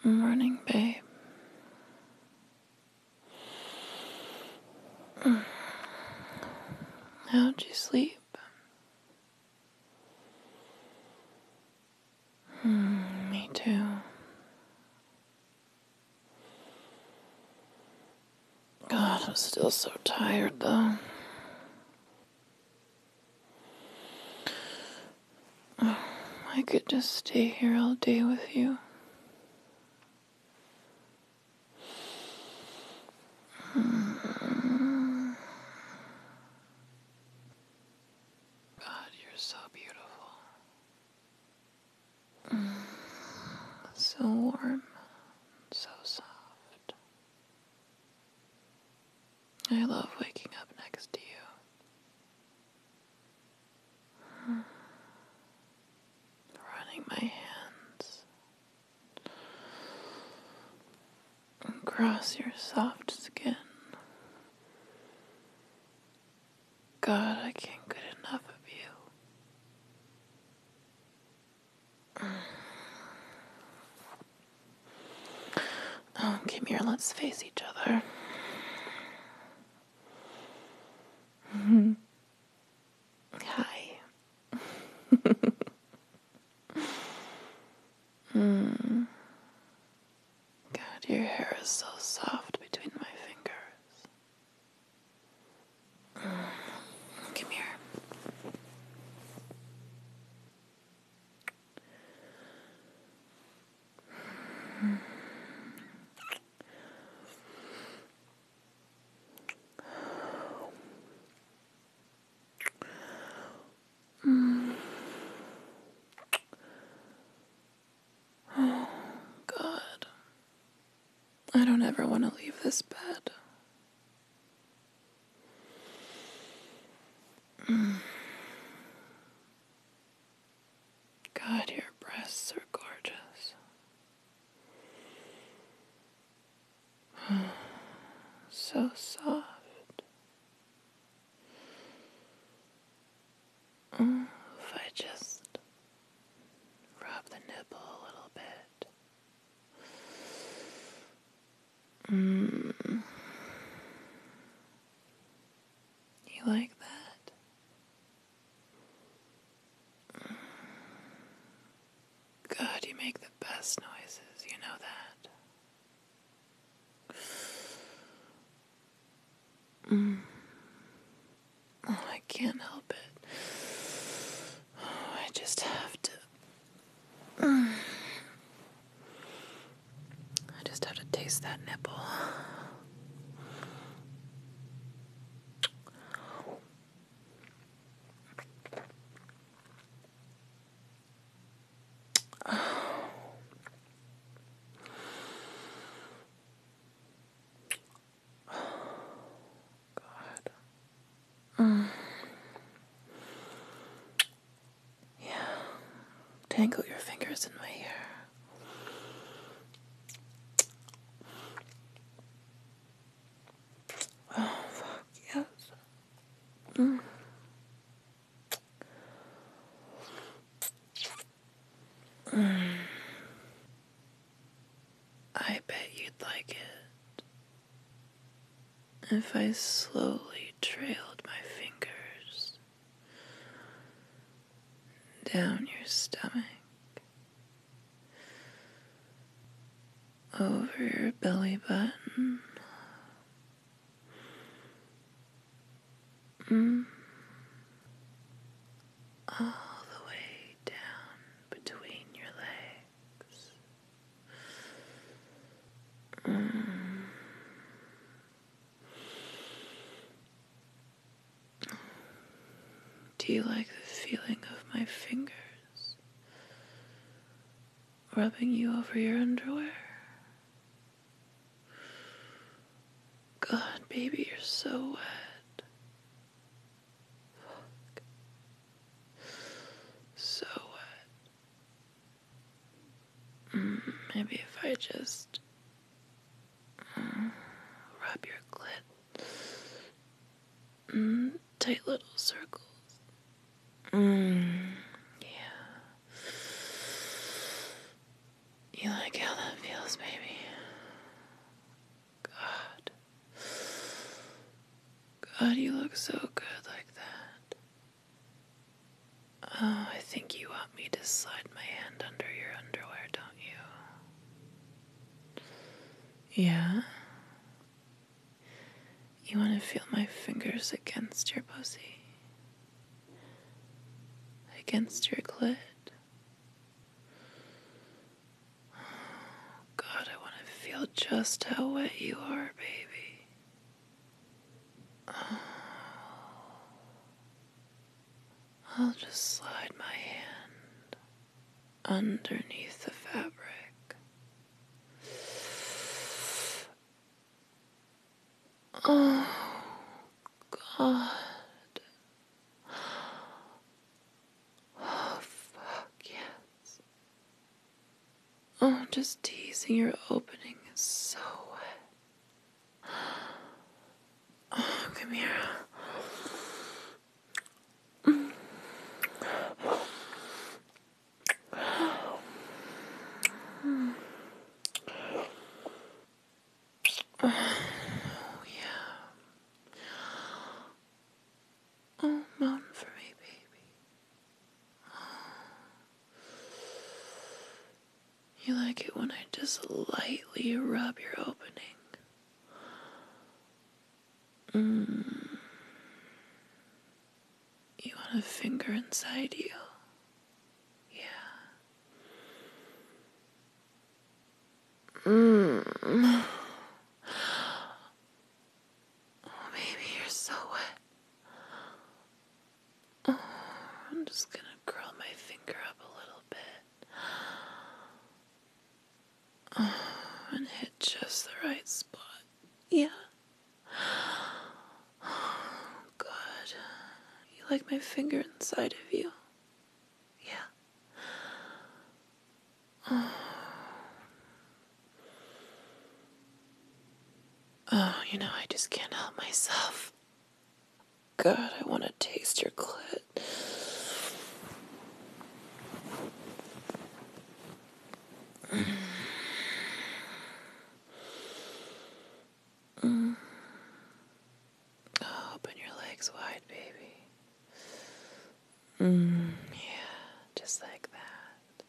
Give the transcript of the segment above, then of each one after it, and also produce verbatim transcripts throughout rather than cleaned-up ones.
Morning, babe. How'd you sleep? Mm, me too. God, I'm still so tired, though. Oh, I could just stay here all day with you. Mm. God, you're so beautiful. Mm. So warm, so soft. I love waking up next to you. Mm. Running my hands across your soft skin. God, I can't get enough of you. Oh, come here, let's face each other. Hi. mm. God, your hair is so soft between my fingers. Mm. Come here. Mm. Oh, God. I don't ever want to leave this bed. Mm. God, your breasts are gorgeous. So soft. Oh, if I just rub the nipple a little bit. Mm. You like that? God, you make the best noises, you know that. Mm. Oh, I can't help it. Oh, I just have to. Mm. I just have to taste that nipple. God. Mm. Yeah. Tangle your fingers in my hair. Oh, fuck, yes. Mm. Mm. I bet you'd like it if I slowly trailed my fingers down your stomach, over your belly button, mm. all the way down between your legs. Mm. Do you like the feeling of my fingers rubbing you over your underwear? God, baby, you're so wet. Fuck. So wet. Mm, maybe if I just mm, rub your clit. Mm, tight little circles. Mm, yeah. You like how that feels, close, baby. God. God, you look so good like that. Oh, I think you want me to slide my hand under your underwear, don't you? Yeah? You want to feel my fingers against your pussy? Against your clit? God, I want to feel just how wet you are, baby. Oh. I'll just slide my hand underneath the fabric. Oh, God. Oh, fuck, yes. Oh, just teasing your opening is so wet. Oh, come here. Oh, yeah. Oh, moan for me, baby. You like it when I just lightly rub your opening. Mm. You want a finger inside you? Yeah. Mmm. Oh, baby, you're so wet. Oh, I'm just gonna curl my finger up a little bit. Oh, and hit just the right spot. Yeah. Oh, God. You like my finger inside of you? Yeah. Oh. Oh, you know, I just can't help myself. God, I want to taste your clit. Mm. Mm. Oh, open your legs wide, baby. Mm, yeah, just like that.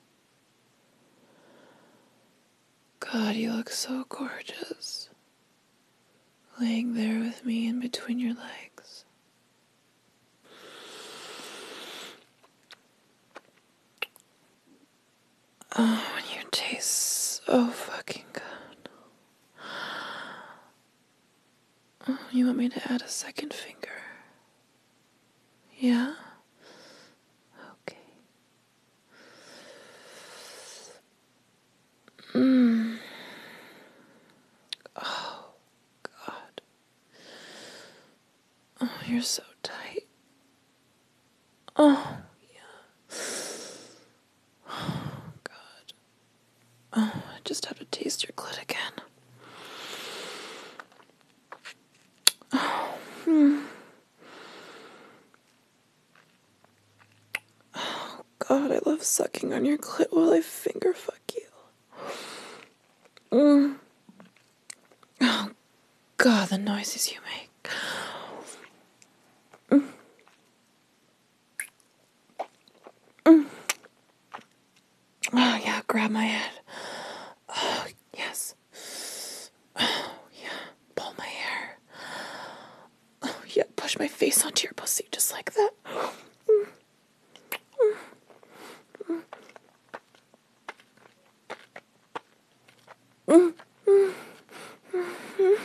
God, you look so gorgeous. Laying there with me in between your legs. Oh, and you taste so fucking good. Oh, you want me to add a second finger? Yeah? Okay. Mmm. Oh, God. Oh, you're so tight. Oh, yeah. Oh, God. Oh, I just have to taste your clit again. Oh, hmm. Oh, God, I love sucking on your clit while I finger fuck you. Mm. Oh, God, the noises you make. Mm. Mm. Oh, yeah, grab my head. Oh, yes. Oh, yeah, pull my hair. Oh, yeah, push my face onto your pussy just like that. Mm. Mm. Mm. Mm.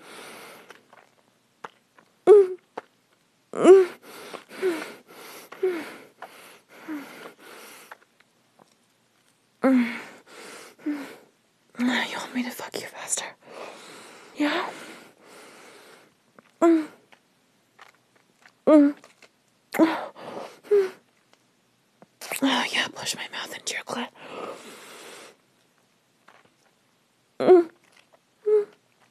Mm. Mm. Mm. You want me to fuck you faster? Yeah? Mm. Mm. Oh, yeah, push my mouth into your clit. Mm. Mm.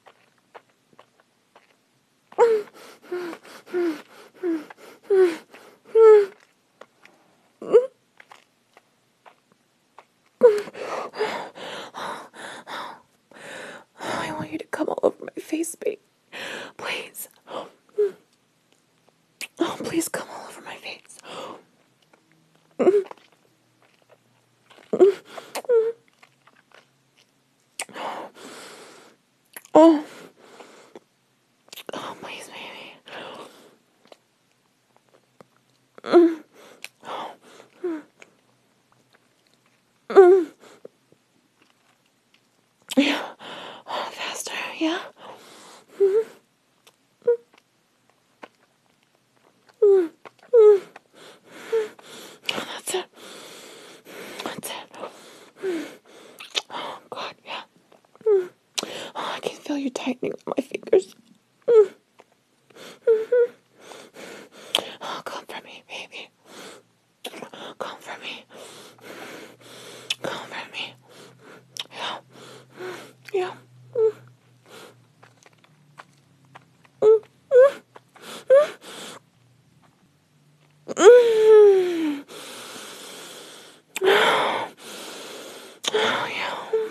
Mm. Mm. Mm. Mm. face, baby. Please. Oh, please come all over my face. Oh. Oh, please, baby. Yeah. Oh, faster. Yeah. That's it. That's it. Oh, God, yeah. Oh, I can feel you tightening my fingers. Oh, come for me, baby. Come for me. Come for me. Yeah. Yeah. Oh, yeah.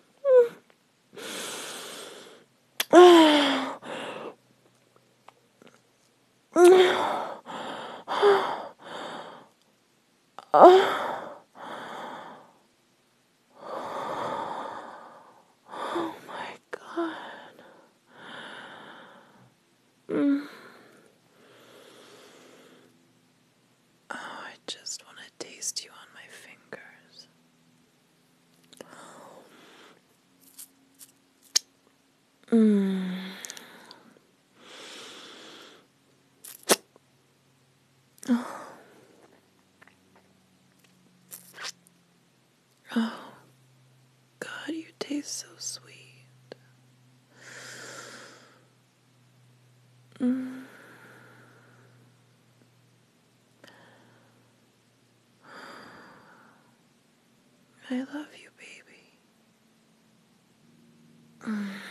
Oh, my God. Mm. Oh, I just want to taste you on my fingers. Mm. Oh. Oh, God, you taste so sweet. Mm. I love you, baby. Mm.